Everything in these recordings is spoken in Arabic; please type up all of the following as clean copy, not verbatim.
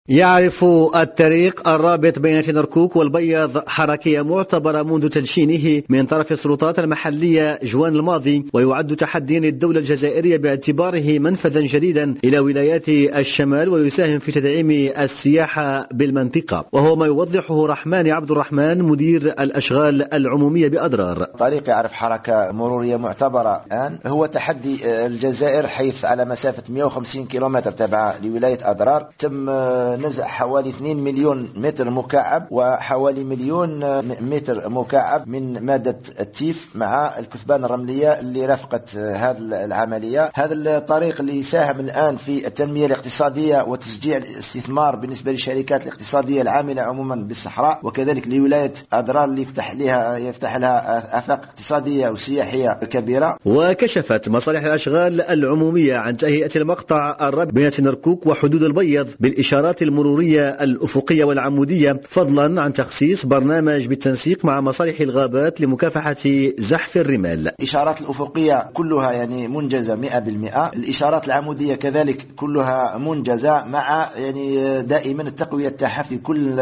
يعرف الطريق الرابط بين تنركوك والبيض حركية معتبرة منذ تدشينه من طرف السلطات المحلية جوان الماضي، ويعد تحديا للدولة الجزائرية باعتباره منفذا جديدا إلى ولايات الشمال ويساهم في تدعيم السياحة بالمنطقة، وهو ما يوضحه رحماني عبد الرحمن مدير الأشغال العمومية بأضرار. طريق يعرف حركة مرورية معتبرة الآن هو تحدي الجزائر، حيث على مسافة 150 كيلومتر تابعة لولاية أضرار تم نزع حوالي 2 مليون متر مكعب وحوالي مليون متر مكعب من مادة التيف مع الكثبان الرملية اللي رافقت هذه العملية. هذا الطريق اللي يساهم الآن في التنمية الاقتصادية وتشجيع الاستثمار بالنسبة للشركات الاقتصادية العاملة عموما بالصحراء، وكذلك لولاية أضرار اللي يفتح لها آفاق اقتصادية وسياحية كبيرة. وكشفت مصالح الأشغال العمومية عن تهيئة المقطع الرابط بين تنركوك وحدود البيض بالإشارات المرورية الأفقية والعمودية، فضلا عن تخصيص برنامج بالتنسيق مع مصالح الغابات لمكافحة زحف الرمال. الإشارات الأفقية كلها منجزة 100%، الإشارات العمودية كذلك كلها منجزة، مع دائما التقوية تاعها في كل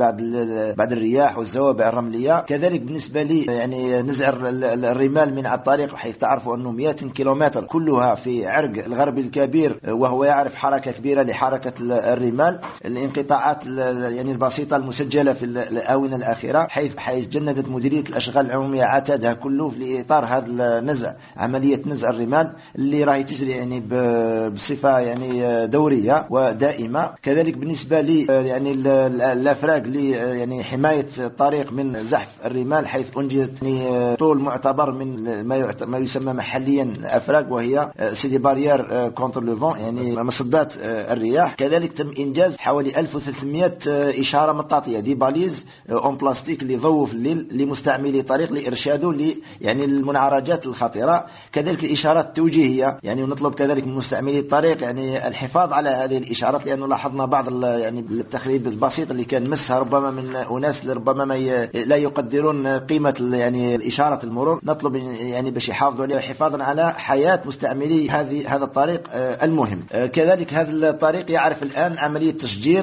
بعد الرياح والزوابع الرملية. كذلك بالنسبة لي نزع الرمال من على الطريق، حيث تعرفوا أنه 100 كيلومتر كلها في عرق الغربي الكبير، وهو يعرف حركة كبيرة لحركة الرمال. الانقطاعات البسيطة المسجلة في الآونة الأخيرة، حيث جندت مديرية الأشغال العمومية عتادها كله في إطار هذا النزع، عملية نزع الرمال اللي راهي تجري بصفة دورية ودائمة. كذلك بالنسبة لي الأفراج لحماية الطريق من زحف الرمال، حيث أنجزت طول معتبر من ما يسمى محليا أفراج، وهي سيدي بارير كونتر لو فون، مصدات الرياح. كذلك تم إنجاز حوالي 1300 إشارة مطاطية دي باليز اون بلاستيك اللي ضوء في الليل لمستعملي طريق لإرشاده المنعرجات الخطيرة. كذلك الإشارات التوجيهية، ونطلب كذلك من مستعملي الطريق الحفاظ على هذه الإشارات، لأنه لاحظنا بعض التخريب البسيط اللي كان مسها ربما من أناس ربما لا يقدرون قيمة الإشارة المرور. نطلب باش يحافظوا عليها حفاظا على حياة مستعملي هذا الطريق المهم. كذلك هذا الطريق يعرف الآن عملية تشجير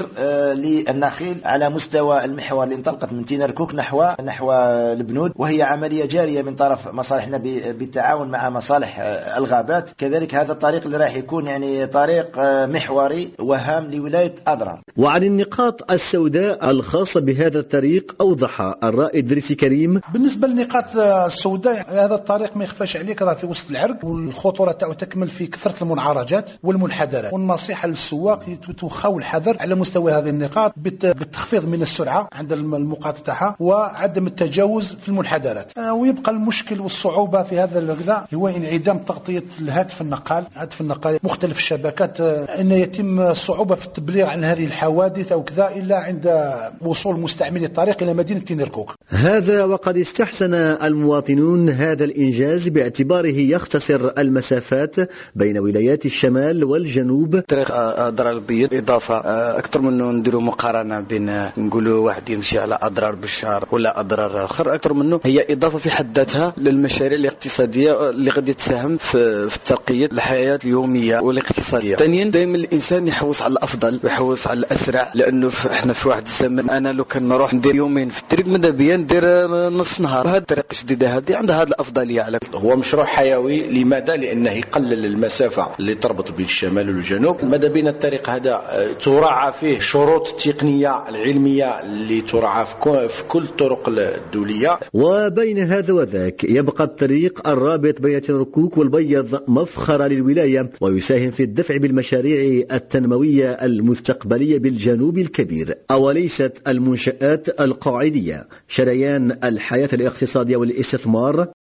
للنخيل على مستوى المحور اللي انطلقت من تنركوك نحو البنود، وهي عملية جارية من طرف مصالحنا بالتعاون مع مصالح الغابات. كذلك هذا الطريق اللي راح يكون طريق محوري وهام لولاية أضرار. وعن النقاط السوداء الخاصة بهذا الطريق أوضح الرائد دريسي كريم. بالنسبة للنقاط السوداء، هذا الطريق ما يخفاش عليك راه في وسط العرق، والخطورة تاعو تكمل في كثرة المنعرجات والمنحدرات، والنصيحة للسواق يتوخوا الحذر على مستوى هذه النقاط بالتخفيض من السرعة عند المقاطعة وعدم التجاوز في المنحدرات. ويبقى المشكل والصعوبة في هذا الوقت هو انعدام تغطية هاتف النقال مختلف الشبكات، أن يتم صعوبة في التبليغ عن هذه الحوادث أو كذا إلا عند وصول مستعملي الطريق إلى مدينة تنركوك. هذا وقد استحسن المواطنون هذا الإنجاز باعتباره يختصر المسافات بين ولايات الشمال والجنوب. طريق أضرار البيض إضافة أكثر منه نديروا مقارنة بين نقولوا واحد يمشي على أضرار بالشهر ولا أضرار آخر، أكثر منه هي إضافة في حد ذاتها للمشاريع الاقتصادية اللي قد تساهم في الترقية الحياة اليومية والاقتصادية. ثانيا دائما الإنسان يحوس على الأفضل ويحوس على الأسرع، لأنه احنا في واحد الزمن أنا لو كان نروح ندير يومين في الطريق ماذا بيا ندير نص نهار. وهذه الطريقة الجديدة هذه عندها هذه الأفضلية على هو مشروع حيوي. لماذا؟ لأنه يقلل المسافة اللي تربط بين الشمال والجنوب. ماذا بين الطريق هذا تراعى فيه شروط التقنية العلمية اللي تراعى في كل الطرق الدولية. وبين هذا وذاك يبقى الطريق الرابط بين تنركوك والبيض مفخرة للولاية، ويساهم في الدفع بالمشاريع التنموية المستقبلية بالجنوب الكبير. أوليست المنشآت القاعدية شريان الحياة الاقتصادية والاستثمار؟